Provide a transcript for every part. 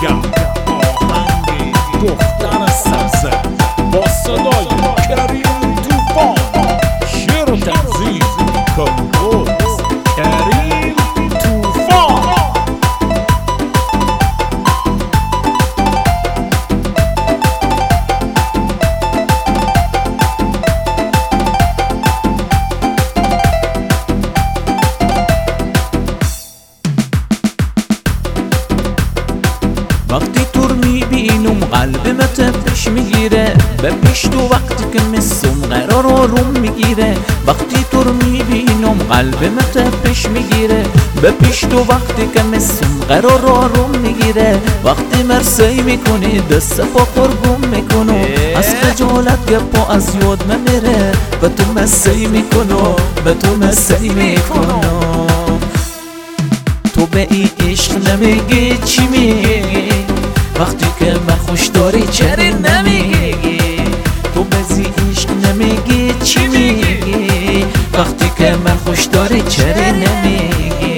آهنگ دختر سبزه با صدای کریم توفان، شعر و تنظیم کمپوز کریم توفان. وقتی تو رو میبینم قلبم تپش میگیره، به پیش تو وقتی که مسم قرار آروم میگیره. وقتی تو رو میبینم قلبم تپش میگیره، به پیش تو وقتی که مسم قرار آروم میگیره. وقتی مرسی میکنی دست پا قربون میکنو، از خجالت گپا از یاد میره. به تو مسی میکنو، به تو مسی میکنو. تو به این عشق نمیگی چی میگی؟ وقتی که من خوش داری چرا نمیگی؟ تو به این عشق نمیگی چی میگی؟ وقتی که من خوش داری چرا نمیگی؟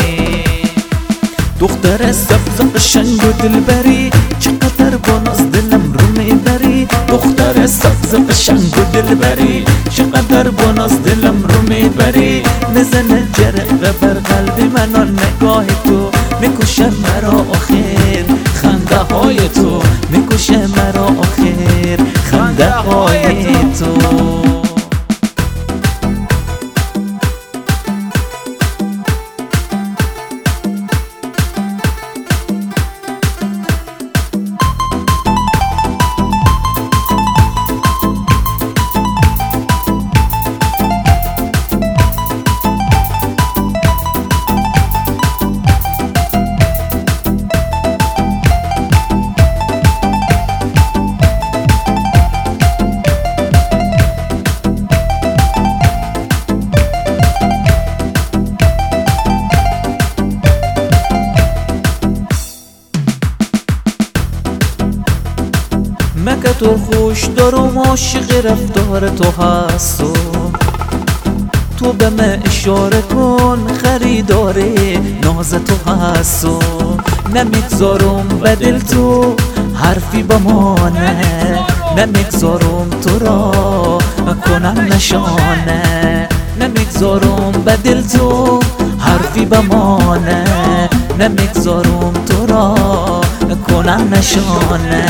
دختر سبز قشنگ و دلبری، چقدر با ناز دلم رو میبری. دختر سبز قشنگ و دلبری، چقدر با ناز دلم رو میبری. میزنه جرقه بر قلب من و نگاه تو، میکشه مرا آخر خنده های تو، میکشه مرا آخر خنده های تو. مگه تو خوش دارم عاشق رفتار تو هستم. تو به من اشاره کن خریدار ناز تو هستم. نمیگذارم به دل تو حرفی بمانه، نمیگذارم تو را کنم نشانه. نمیگذارم به دل تو حرفی بمانه، نمیگذارم تو را کنم نشانه.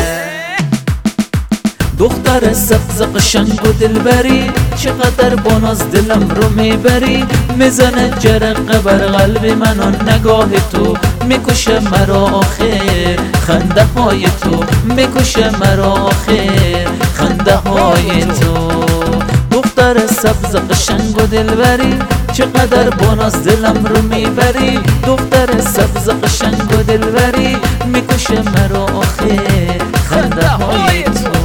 دختر سبز قشنگ و دلبری، چقدر با ناز دلم رو میبری. میزنه جرقه بر قلب من و نگاه تو، میکشه مرا آخر خنده های تو، میکشه مرا آخر خنده های تو. دختر سبز قشنگ و دلبری، چقدر با ناز دلم رو میبری. دختر سبز قشنگ و دلبری، میکشه مرا آخر خنده های تو.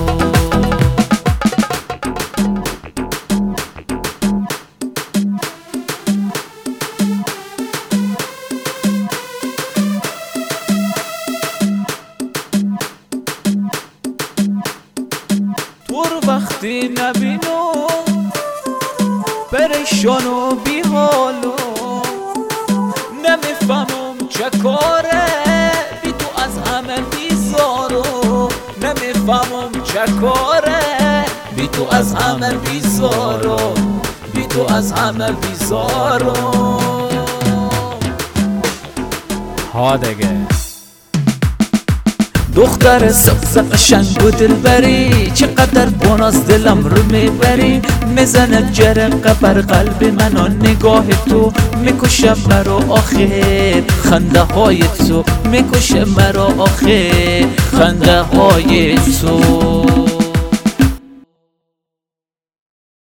تو رو وقتی نبینم پریشان و بیحالم، نمیفهمم چه کاره بی تو از همه بیزارم. نمیفهمم چه کاره بی تو از همه بیزارم، بی تو از همه بیزارم. ها دیگه. دختر سبز قشنگ و دلبری، چقدر با ناز دلم رو میبری. میزنه جرقه بر قلب من و نگاه تو، میکشه مرا آخر خنده های تو، میکشه مرا آخر خنده های تو.